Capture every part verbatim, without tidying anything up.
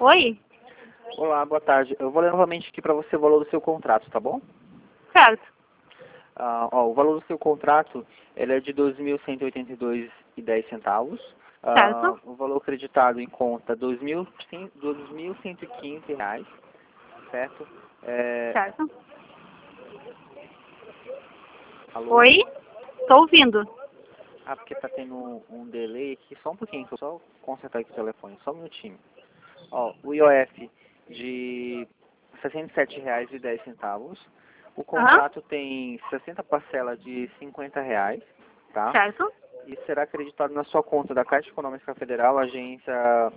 Oi? Olá, boa tarde. Eu vou ler novamente aqui para você o valor do seu contrato, tá bom? Certo. Ah, ó, o valor do seu contrato ele é de dois mil cento e oitenta e dois reais e dez centavos. Ah, Certo. o valor acreditado em conta dois mil cento e quinze reais, certo? É, Certo. alô? Oi? Tô ouvindo. Ah, porque tá tendo um, um delay aqui, só um pouquinho, que eu só consertar aqui o telefone, só um minutinho. Ó, o I O F de sessenta e sete reais e dez centavos. O Aham. contrato tem sessenta parcelas de cinquenta reais, tá? Certo. E será acreditado na sua conta da Caixa Econômica Federal, agência,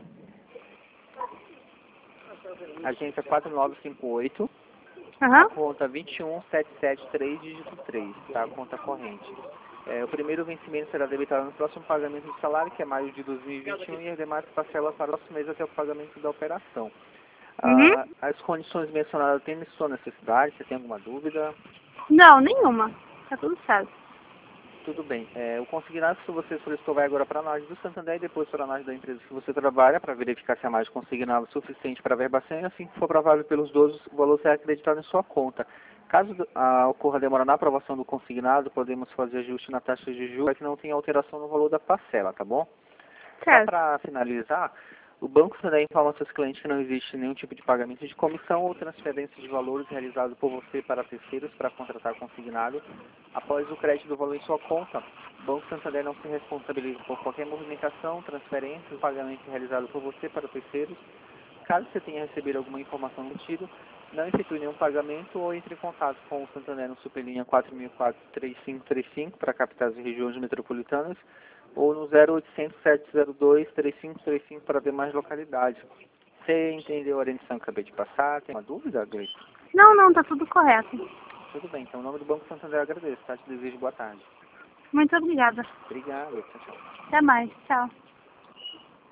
agência quatro nove cinco oito, a Aham. conta dois um sete sete três, dígito três, tá? A conta corrente. É, o primeiro vencimento será debitado no próximo pagamento de salário, que é maio de dois mil e vinte e um, e as demais parcelas para o próximo mês até o pagamento da operação. Uhum. Ah, as condições mencionadas têm sua necessidade? Você tem alguma dúvida? Não, nenhuma. Tá tudo certo. Tudo bem. É, o consignado que você solicitou vai agora para a análise do Santander e depois para a análise da empresa que você trabalha, para verificar se a margem consignada é suficiente para a verbação, e assim que for provável pelos dois, o valor será acreditado em sua conta. Caso ah, ocorra demora na aprovação do consignado, podemos fazer ajuste na taxa de juros para que não tenha alteração no valor da parcela, tá bom? Só Certo. para finalizar, o Banco Santander informa aos seus clientes que não existe nenhum tipo de pagamento de comissão ou transferência de valores realizado por você para terceiros para contratar consignado. Após o crédito do valor em sua conta, o Banco Santander não se responsabiliza por qualquer movimentação, transferência ou pagamento realizado por você para terceiros. Caso você tenha recebido alguma informação do sentido, não efetue nenhum pagamento ou entre em contato com o Santander no Superlinha quatro mil e quatro, três cinco três cinco para capitais e regiões metropolitanas ou no zero oitocentos, sete zero dois, três cinco três cinco para demais localidades. Você entendeu a orientação que eu acabei de passar? Tem uma dúvida, Gleice? Não, não, tá tudo correto. Tudo bem, então, em nome do Banco Santander eu agradeço, tá? Te desejo boa tarde. Muito obrigada. Obrigado, tchau, tchau. Até mais. Tchau.